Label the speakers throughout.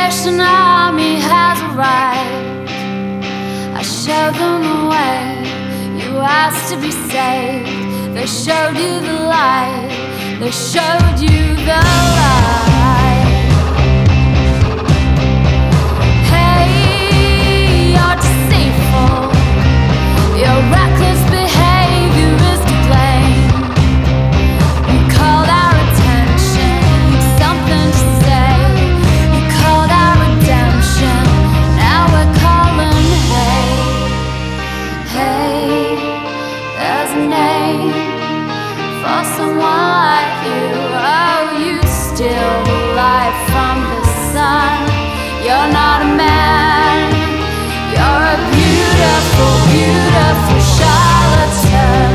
Speaker 1: Salvation Army has arrived. I showed them the way. You asked to be saved. They showed you the light. They showed you the light. Hey, you're deceitful. Your reckless behavior is to blame. You called our attention, you'd something to say. You called our redemption, now we're calling. Hey, hey, there's a name for someone like you. Oh, you steal the light from the sun. You're not a man. You're a beautiful, beautiful charlatan.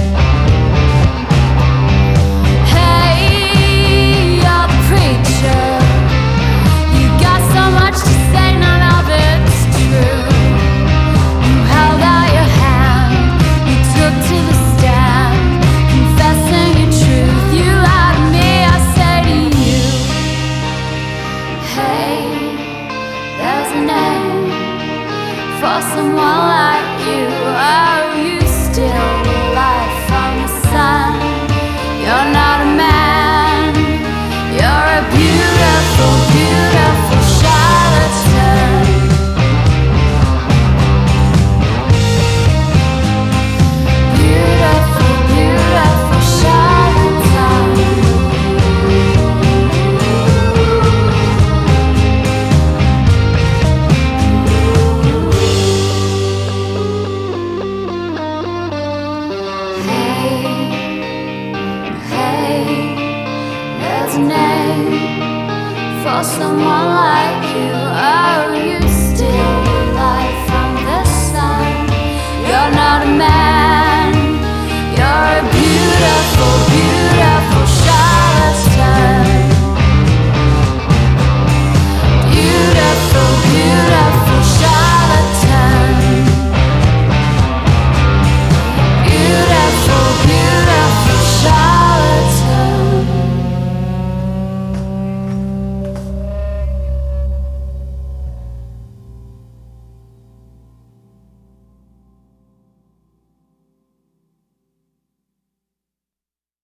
Speaker 1: Hey, you're the preacher. You got so much to say, none of it's true. You held out your hand, you took to the stand, confessing your truth. You lied to me, I say to you. Hey, there's a name for someone like you. Oh, you steal the light from the sun. You're not a man. You're a beautiful, beautiful charlatan. Beautiful, beautiful charlatan. There's a name for someone like you.